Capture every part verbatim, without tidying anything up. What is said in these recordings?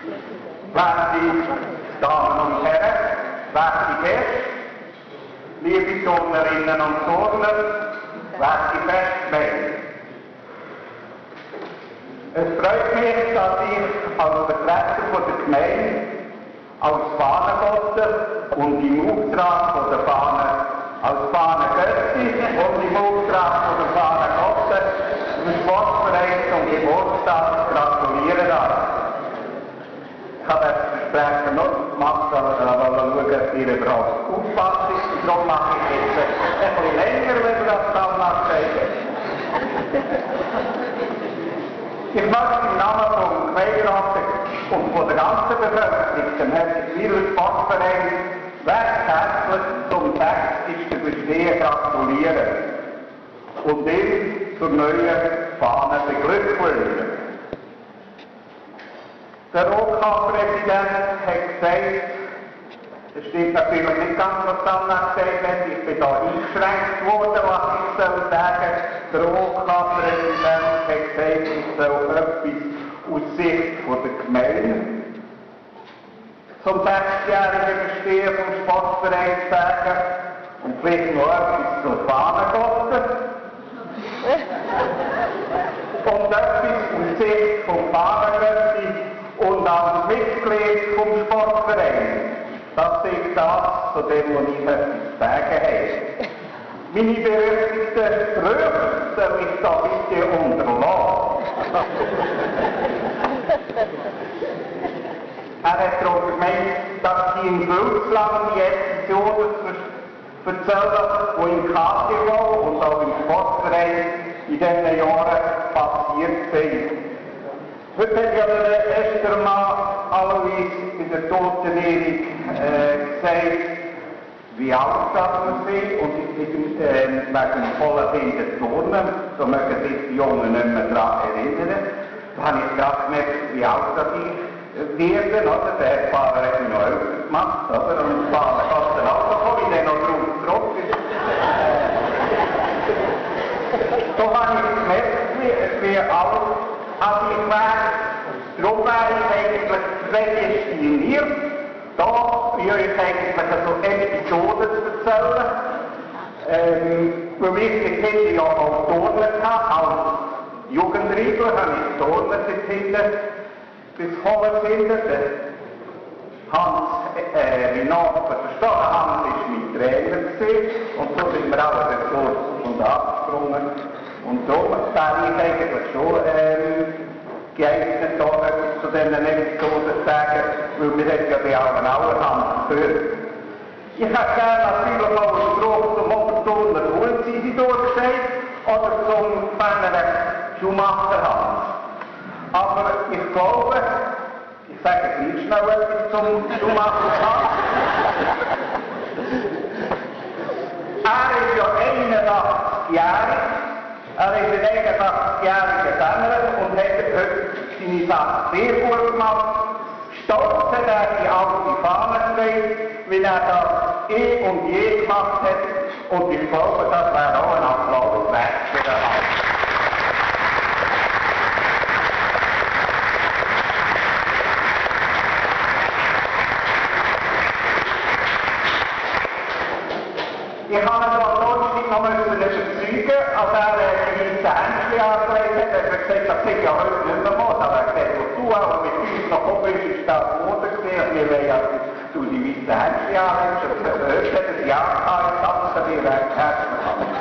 Werte Damen und Herren, werte Gäste, liebe Turnerinnen und Turner, werte Festgemeinde. Es freut mich, dass ich als Vertreter von der Gemeinde, als Fahnengotte und im Auftrag von der Fahne, als Fahnengöttin und im Auftrag von der Fahnengotte dem Sportverein zum Geburtstag gratulieren darf. Ich habe das Versprechen noch gemacht, aber ich wollte schauen, dass ihr überhaupt aufpasst. Darum mache ich jetzt ein bisschen länger, wenn wir das dann nachdenken. Ich möchte im Namen vom Gemeinderat und von der ganzen Bevölkerung dem Herrn Sportverein recht herzlich zum sechzigsten Bestehen gratulieren und ihm zur neuen Fahne beglückwünschen. Der O K-Präsident hat gesagt, es stimmt natürlich nicht ganz, was Anna gesagt hat, ich bin da eingeschränkt worden, was ich soll sagen. Der O K-Präsident hat gesagt, ich soll etwas aus Sicht von der Gemeinde zum sechsjährigen Bestehen vom Sportverein sagen und vielleicht noch etwas zur Fahnengotte und etwas aus Sicht vom Fahnengötti und als Mitglied vom Sportverein. Das ist das, zu dem, was ich etwas zu sagen habe. Meine berechtigten Sprüche soll ich da bitte unterlassen. Er hat darum gemeint, dass sie in Wülzland die Episoden erzählen, die im K T V und auch im Sportverein in diesen Jahren passiert sind. Heute hat ja der erste Mann Alois in der Totenehrung äh, gesagt, wie alt das wir sind und wegen äh, dem vollen Binden Turnen, so mögen sich die Jungen nicht mehr daran erinnern. Da habe ich gerade gemerkt, wie alt das ich werde, oder? Der Fahrer hat mich noch älter gemacht, oder? Und der Fahrer hat dann auch noch, wie der noch drauf drauf ist. So habe ich gemerkt, wie, wie alt also ich wäre, darum wäre ich eigentlich prädestiniert, da für euch eigentlich so Episoden zu erzählen. Ähm, weil ich die Kinder ja auch Turnen hatte, als Jugendreibler habe ich Turnen dort hinten bis Hohenfinden. Hans äh, Renat verstanden, Hans war mein Trainer gewesen, und so sind wir auch den Kurs und abgesprungen. Und darum wäre ich eigentlich schon ähm, geeignet, da etwas zu diesen Episoden zu sagen, weil wir haben ja die Augenauerhand gehört. Ich hätte gerne natürlich auch einen Spruch zum Oberturner Hulzisi durchgesagt oder zum Fenner Schumacher Hans. Aber ich glaube, ich sage gleich schnell etwas zum Schumacher Hans. Er ist ja einundachtzig-jährig. Er ist ein einundachtzig-jähriger Sänger und hat heute seine Sache sehr gut gemacht. Stolz hat er die alte Fahne getragen, wie er das eh und je gemacht hat. Und ich glaube, das wäre auch ein Applaus wert für den Hans. Ich habe ihn am Donnerstag noch überzeugen, als er die weiße Händchen angelegt hat. Er hat gesagt, das sei ja heute nicht mehr Mode. Aber er hat gesagt, wo du auch mit uns noch gekommen bist, ist das Mode gewesen. Wir wollen ja, dass du die weiße Händchen anlegst. Und heute hat er ja gehabt, ich danke dir recht herzlich.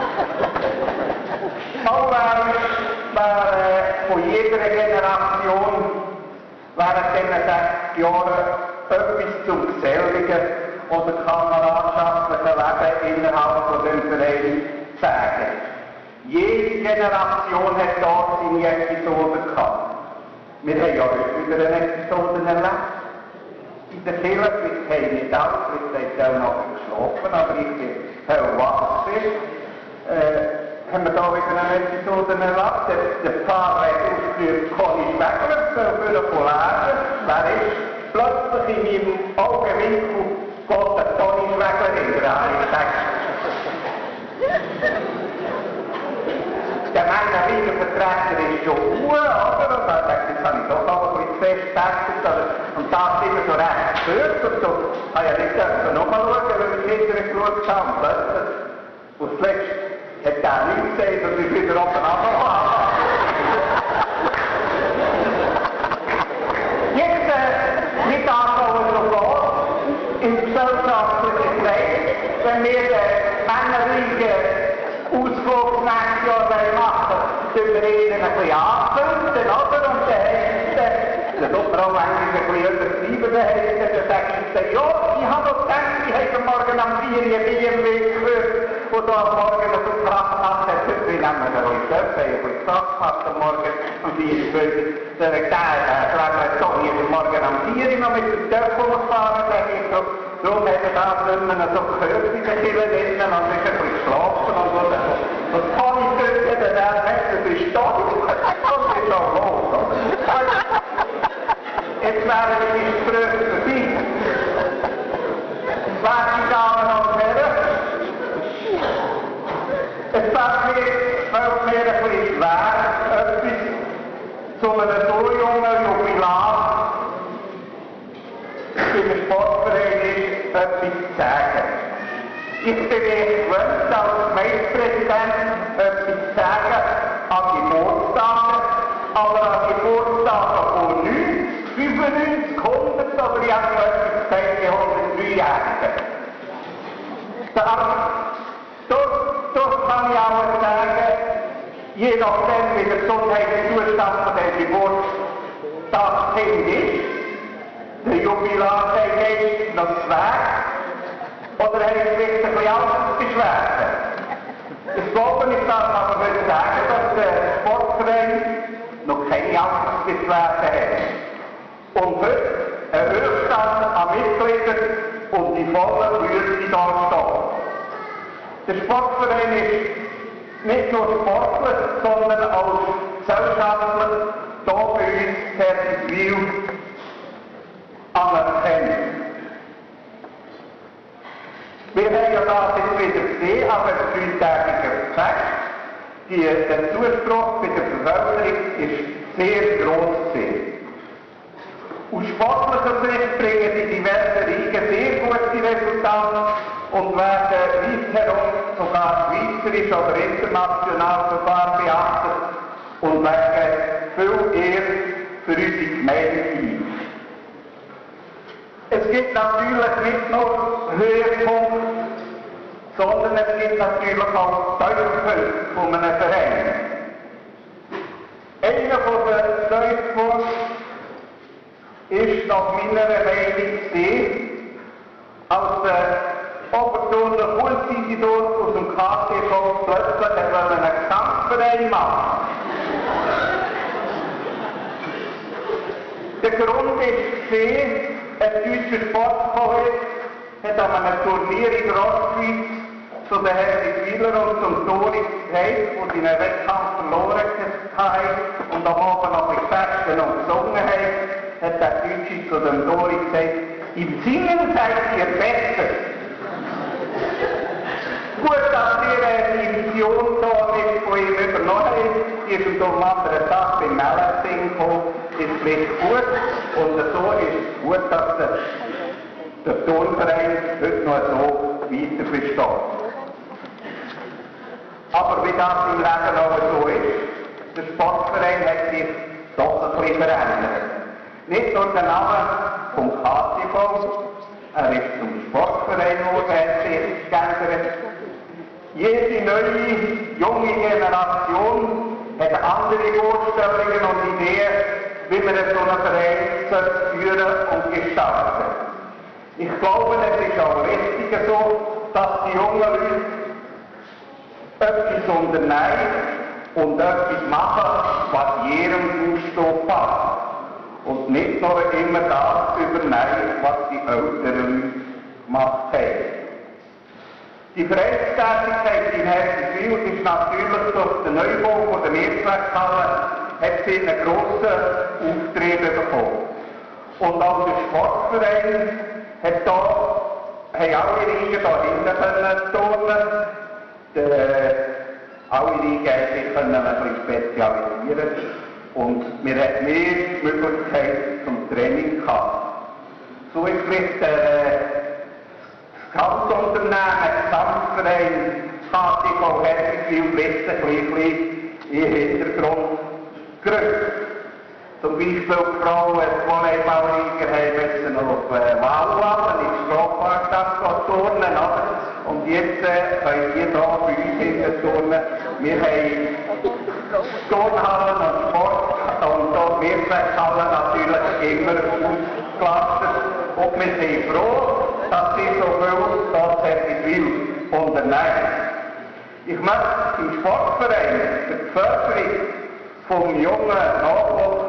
Allweil wäre von jeder Generation während diesen sechzig Jahren etwas zum Geselligen oder kameradschaftlichen Leben innerhalb von dem Verein sagen. Jede Generation hat dort seine Episoden gehabt. Wir haben ja heute wieder eine Episode erlebt. In der Kirche haben nicht alle, vielleicht haben auch noch geschlafen, aber ich bin hellwach. Äh, haben wir da wieder eine Episode erlebt. Der, der Pfarrer hat aufgeführt, Conny Schwegler, soll für ihn lernen. Wer ist plötzlich in meinem Augenwinkel Gott, der Conny Schwegler hinterher, habe ich gesagt. Der Männerlicher Vertreter ist schon Uhr, oder? Und er sagt, jetzt habe ich doch aber ein bisschen fest getestet. Und so recht gehört und so, habe ja nicht dürfen nochmal schauen, weil wir hinterher geschaut haben. Und zuletzt hat der nichts gesehen und ich wieder oben runter. Jetzt, äh, nicht anschauen so geht, im gesellschaftlichen Kreis, wenn wir den männlichen Ausflug nächstes Jahr machen, tun wir ihnen ein bisschen anzünden, oder? Und dann heisst es, der Doktor auch eigentlich ein bisschen übertrieben, dann heisst es, dann sagt er, ja, ich habe noch gedacht, ich habe morgen am vier Uhr B M W gehört, wo da am Morgen so Kraft gemacht hat, wir nehmen da ruhig dort, ich habe ein bisschen Kraft gemacht am Morgen am vier Uhr, dann habe ich gedacht, ich glaube, ich doch hier morgen am vier Uhr noch mit dem Dörf rumgefahren, sage ich so, darum hat er das nicht mehr so gehört in den Kirchen drinnen und ist ein bisschen geschlafen und so. Und kann ich dort, der Messer ist da, und ist auch los. Jetzt wären die Gespräche vorbei. Werte Damen und Herren, es fällt mir, fällt mir ein bisschen schwer, etwas zu einem so jungen Jubilar für den Sportverein ist, etwas zu sagen. Ich bin mir gewöhnt, als Gemeindepräsident etwas zu sagen an Geburtstagen, aber an Geburtstagen von neunzig, fünfundneunzig, hundert oder ich habe noch etwas gesagt, die hundertdreijährigen. Dort kann ich auch sagen, je nachdem wie der Gesundheitszustand von dem Geburtstagskind ist, der Jubilar sagt, noch zwei, oder er hat vielleicht ein bisschen Altersbeschwerden. Ich glaube, ich darf aber nicht sagen, dass der Sportverein noch keine Altersbeschwerden hat. Und heute ein Höchststand an Mitgliedern und die volle Größe da steht. Der Sportverein ist nicht nur sportlich, sondern auch gesellschaftlich hier bei uns Herzenswil anerkennt. Wir haben ja das jetzt wieder gesehen, aber es dreitagiger Fest. Die, der Zuspruch bei der Bevölkerung ist sehr gross gewesen. Aus sportlicher Sicht bringen die diversen Ligen sehr gute Resultate und werden weiterhin sogar schweizerisch oder international sogar beachtet und legen viel Ehre für unsere Gemeinde ein. Es gibt natürlich nicht nur Höhepunkte, sondern es gibt natürlich auch Tiefpunkte von einem Verein. Einer der Tiefpunkte ist nach meiner Meinung gesehen, als der Oberturner Hulzididor aus dem K T V plötzlich einen Gesamtverein macht. Der Grund ist gesehen, ein deutscher Sportkollege hat an einem Turnier in Rostschweiz zu den Herren und zum Tori gezeigt, wo sie einen Wettkampf verloren haben und am Abend noch gefechten und gesungen haben, hat der Deutsche zu dem Tori gesagt, im Singen seid ihr besser. Gut, dass ihr eine Division da nicht von ihm übernommen habt, ihr seid um andere Tag beim Mellensing gekommen, ist vielleicht gut und so ist es gut, dass der, der Turnverein heute noch so weiter besteht. Aber wie das im Leben auch so ist, der Sportverein hat sich doch ein bisschen verändert. Nicht nur der Name vom K T V, er ist zum Sportverein geworden, hat sich geändert. Jede neue, junge Generation hat andere Vorstellungen und Ideen, wie man so einen Verein führen und gestalten. Ich glaube, es ist auch richtig so, dass die jungen Leute etwas unternehmen und etwas machen, was jedem Gusto passt. Und nicht nur immer das übernehmen, was die älteren gemacht haben. Die Vereinstätigkeit in Herzenswil ist natürlich durch den Neubau von der Mehrzweckhalle hat sie einen grossen Auftrieb bekommen. Und auch der Sportverein hat da, haben alle Ligen da hinten können turnen. Alle Ligen haben sich können ein bisschen spezialisieren und wir hatten mehr Möglichkeit zum Training gehabt. so ist mit der äh, Kantonunternehmen, Gesamtverein, K T V Hergiswil, Wissen, ein bisschen im Hintergrund gegründet. Zum Beispiel die Frauen, die Volleyballliga haben müssen auf äh, Wallachen in der Strafbarstadt turnen, oder? Und jetzt äh, können wir hier bei uns hinten turnen. Wir haben Turnhallen und Sport und auch Wirtschaftshallen natürlich immer ausgelastet. Und wir sind froh, dass sie so viel tatsächlich will unternehmen. Ich möchte im Sportverein für die Förderung vom jungen Nachwuchs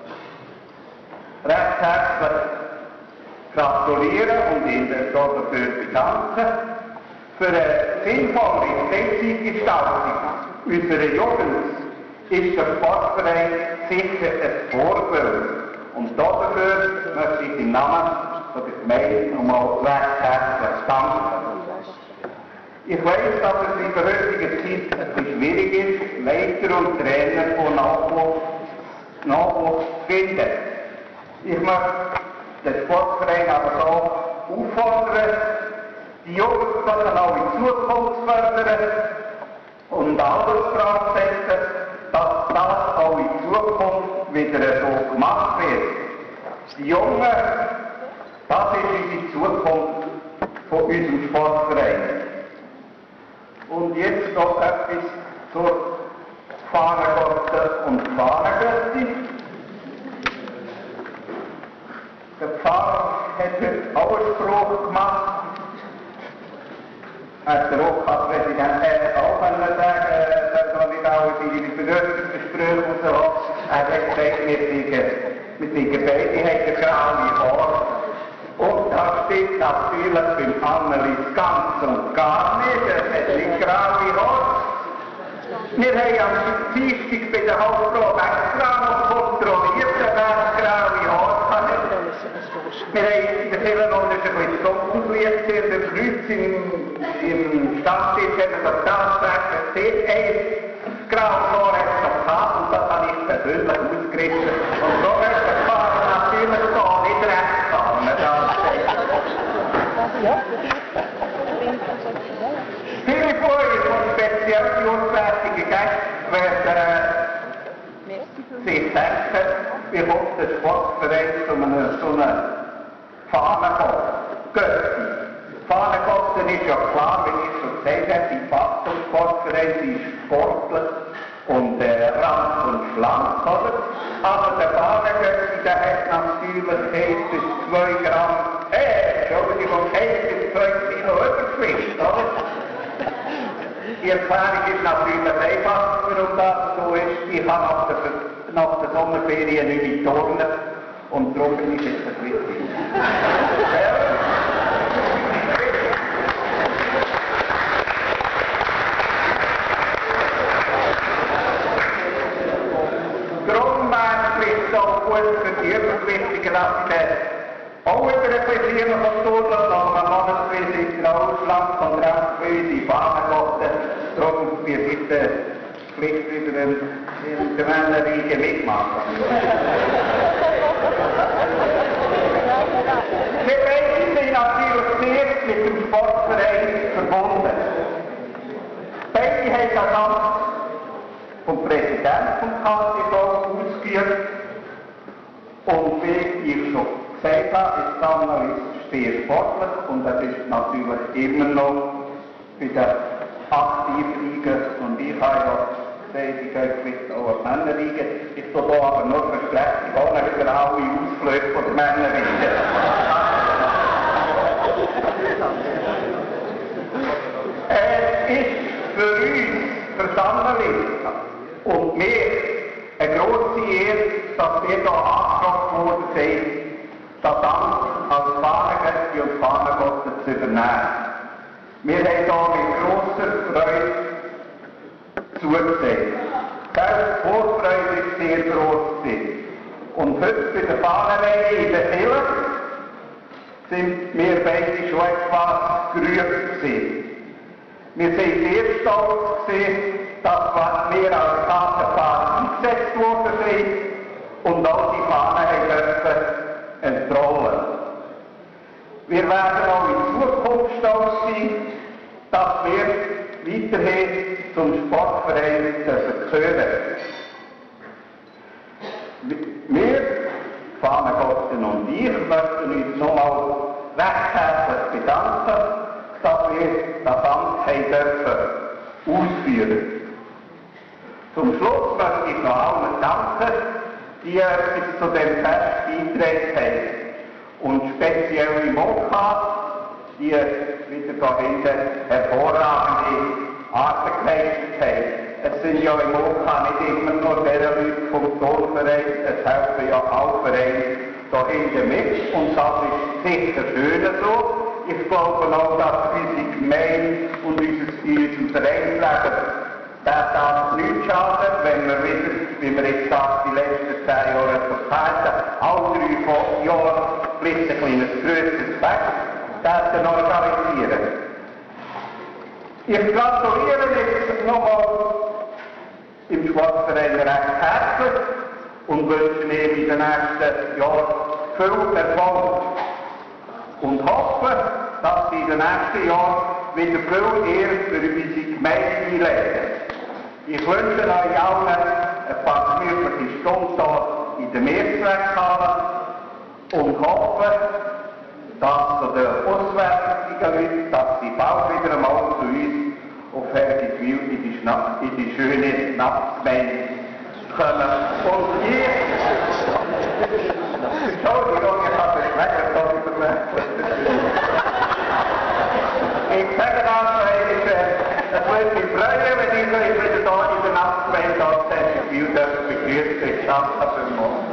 recht herzlich gratulieren und ihn dafür bedanken. Für eine sinnvolle Freizeitgestaltung unserer Jugend ist der Sportverein sicher ein Vorbild. Und dafür möchte ich im Namen der Gemeinde nochmal recht herzlich danken. Ich weiss, dass es in der heutigen Zeit etwas schwierig ist, Leiter und Trainer von Nachwuchs, Nachwuchs zu finden. Ich möchte den Sportverein aber so auffordern, die Jugendlichen auch in Zukunft fördern und alles dran setzen, dass das auch in Zukunft wieder so gemacht wird. Die Jungen, das ist die Zukunft von unserem Sportverein. Und jetzt noch etwas zur Fahnengotte und Fahnengötti. Der Pfarrer hat heute auch einen Spruch gemacht. Hat der Oberpräsident äh, auch können sagen, dass man nicht auch seine benötigten Sprüche rauslassen. Er hat gesagt, wir sind beide, haben graue Haare. Und das steht natürlich beim Annelies ganz und gar nicht. Es hat nicht graue Haare. Wir haben am Dienstag bei der Hauptfrau extra noch kontrolliert, wer graue Haare hat. Wir haben in der Kirchenrunde ein bisschen dunkellicht in der Kreuz im, im Stammtisch haben wir das tatsächlich gesehen. Ein graues Haar hat es noch gehabt und das habe ich persönlich ausgerichtet. Und so wird der Fahrer natürlich da nicht recht gegangen. Viele von euch von speziell beurteilten Gästen werden äh, sich denken, wie kommt der Sportverein zu einem so einem Fahnengott. Fahnengott ist ja klar, wie ich schon gesagt habe, die Faktor-Sportverein, sie ist sportlich und äh, rank und schlank, oder? Aber der Fahnengott, der hat natürlich eins bis zwei Gramm, äh, Entschuldigung, eins bis zwei Kilo Übergewicht, oder? Die Erklärung ist natürlich einfach, warum das so ist. Ich habe nach der, nach der Sommerferien nicht mehr turnen und darum bin ich jetzt ein bisschen. Darum wäre es vielleicht auch gut für die Übergewichtigen, dass sie auch über ein bisschen von Turnen nach einem Monatsweise in der Ausland und rechtweise in Fahnengotte. Darum wir bitte Pflicht über den, den Männerreichen mitmachen. Wir beide sind natürlich sehr mit dem Sportverein verbunden. Beide haben das Amt vom Präsidenten vom K T V ausgeübt. Und wie ich schon gesagt habe, ist Annelies sehr sportlich und das ist natürlich immer noch bei der Aktivliga. Und ich habe ja gesagt, ich gehe vielleicht auch an die Männerliga. Ich tue da aber nur versprechen, ich gehe nicht wieder alle Ausflüge von der Männerliga. Es ist für uns, für Annelies und mir, eine grosse Ehre, dass wir hier angesprochen worden sind, das Amt als Fahnengötti und Fahnengotte zu übernehmen. Wir haben hier mit grosser Freude zugesehen. Die Vorfreude ist sehr gross. Und heute bei der Fahnenlehre in der Hille sind wir beide schon etwas gerührt gewesen. Wir sind sehr stolz gewesen, dass wir als K T V eingesetzt worden sind und auch die Fahne haben dürfen entrollen. Wir werden auch in Zukunft stolz sein, dass wir weiterhin zum Sportverein gehören. Wir, Fahnegotten und ich, möchten uns nochmal recht herzlich bedanken, dass wir das Amt haben dürfen ausführen. Zum Schluss möchte ich noch allen danken, die etwas zu dem Fest beigetragen haben. Und speziell im Moka, die wieder da hinten hervorragende Arbeit geleistet haben. Es sind ja im Moka nicht immer nur die Leute vom Turnverein, es helfen ja auch Vereine da hinten mit und das ist sicher schön so. Ich glaube auch, dass unsere Gemeinde und unser, unser Vereinsleben das nicht schaden, wenn wir wieder, wie wir jetzt gesagt, die letzten zehn Jahre verhalten, alle drei Jahre vielleicht ein kleines grösseres Fest, das organisieren. Ich gratuliere jetzt nochmal im Sportverein recht herzlich und wünsche ihm in den nächsten Jahren viel Erfolg und hoffe, dass Sie in den nächsten Jahren wieder viel eher für unsere Gemeinde einlegen. Ich wünsche euch allen ein paar gemütliche Stunden hier in der Mehrzweckhalle und hoffe, dass zu den auswärtigen Leuten, dass sie bald wieder einmal zu uns auf Hergitwil in die, Schna in die schöne Schnapsgemeinde kommen. Und ich, Entschuldigung, ich habe den Schmecker da übermerkt. Ich sage das, es würde mich freuen, wenn ich euch wieder hier in der Nachtgemeinde als Hergitwil begrüßen. Ich danke dafür.